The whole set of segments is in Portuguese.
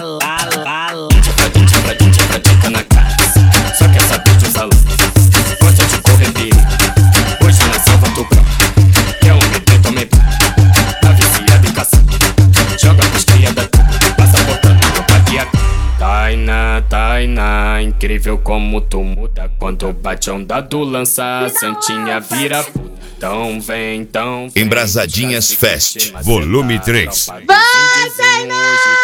Pratica na casa, só quer saber de usar luz. Gosta de correr perigo, hoje na selva tu grão. Quer um bebê, tome pão, tá viciado em caça. Joga pros cria da tudo, passa botando no papiaco. Tainá, incrível como tu muda. Quando bate a onda do lança, Santinha vira puta. Então vem. Embrasadinhas Fest, volume 3. Vai, Tainá!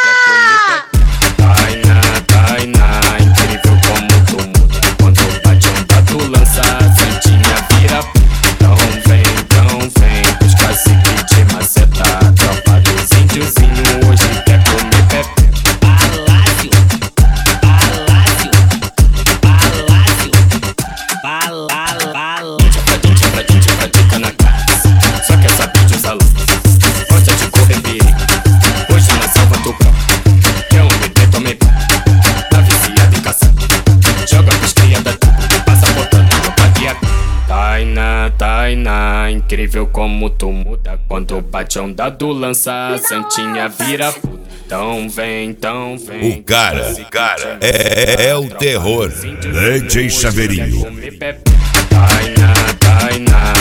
Tainá, incrível como tu muda. Quando bate a onda do lança, Santinha vira puta. Então vem, os caciques de maceta. Tropa dos índiozinhos, hoje quer comer pepe. Pratica na casa, só quer saber de usar luz. Gosta de correr perigo, hoje na selva tu grão. Quer um bebê, tome pão, tá viciado em caça. Joga pros cria da tudo, passa botando no papiaco. Tainá, incrível como tu muda. Quando bate a onda do lança, Santinha vira puta. Então vem. O cara é o terror. DJ Chaveirinho. Tainá.